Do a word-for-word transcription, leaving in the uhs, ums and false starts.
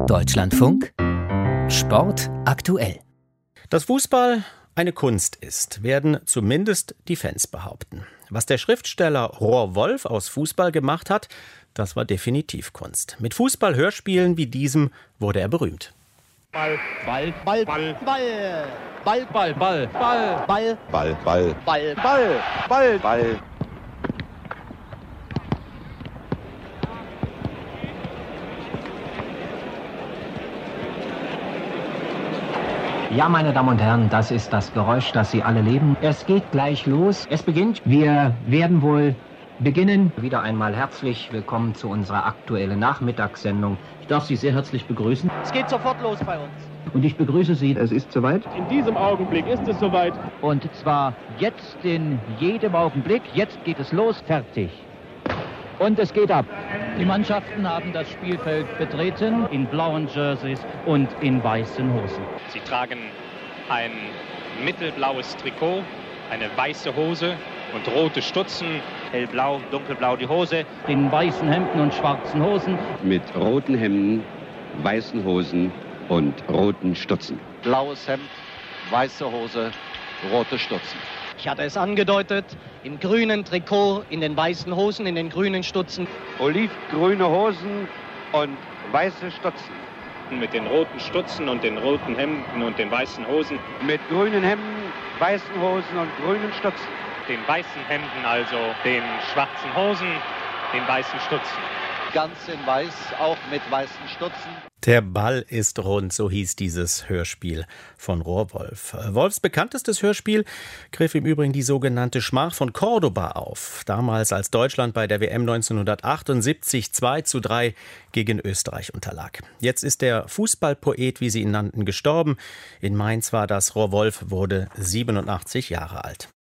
Deutschlandfunk Sport aktuell. Dass Fußball eine Kunst ist, werden zumindest die Fans behaupten. Was der Schriftsteller Roar Wolf aus Fußball gemacht hat, das war definitiv Kunst. Mit Fußball-Hörspielen wie diesem wurde er berühmt. Ball, Ball, Ball, Ball, Ball, Ball, Ball, Ball, Ball, Ball, Ball, Ball, Ball, Ball, Ball, Ball. Ja, meine Damen und Herren, das ist das Geräusch, das Sie alle lieben. Es geht gleich los. Es beginnt. Wir werden wohl beginnen. Wieder einmal herzlich willkommen zu unserer aktuellen Nachmittagssendung. Ich darf Sie sehr herzlich begrüßen. Es geht sofort los bei uns. Und ich begrüße Sie. Es ist soweit. In diesem Augenblick ist es soweit. Und zwar jetzt in jedem Augenblick. Jetzt geht es los. Fertig. Und es geht ab. Die Mannschaften haben das Spielfeld betreten in blauen Jerseys und in weißen Hosen. Sie tragen ein mittelblaues Trikot, eine weiße Hose und rote Stutzen. Hellblau, dunkelblau die Hose. In weißen Hemden und schwarzen Hosen. Mit roten Hemden, weißen Hosen und roten Stutzen. Blaues Hemd, weiße Hose, rote Stutzen. Ich hatte es angedeutet, im grünen Trikot, in den weißen Hosen, in den grünen Stutzen. Olivgrüne Hosen und weiße Stutzen. Mit den roten Stutzen und den roten Hemden und den weißen Hosen. Mit grünen Hemden, weißen Hosen und grünen Stutzen. Den weißen Hemden also, den schwarzen Hosen, den weißen Stutzen. Ganz in weiß, auch mit weißen Stutzen. Der Ball ist rund, so hieß dieses Hörspiel von Roar Wolf. Wolfs bekanntestes Hörspiel griff im Übrigen die sogenannte Schmach von Cordoba auf. Damals, als Deutschland bei der W M neunzehnhundertachtundsiebzig zwei zu drei gegen Österreich unterlag. Jetzt ist der Fußballpoet, wie sie ihn nannten, gestorben. In Mainz war das. Roar Wolf wurde siebenundachtzig Jahre alt.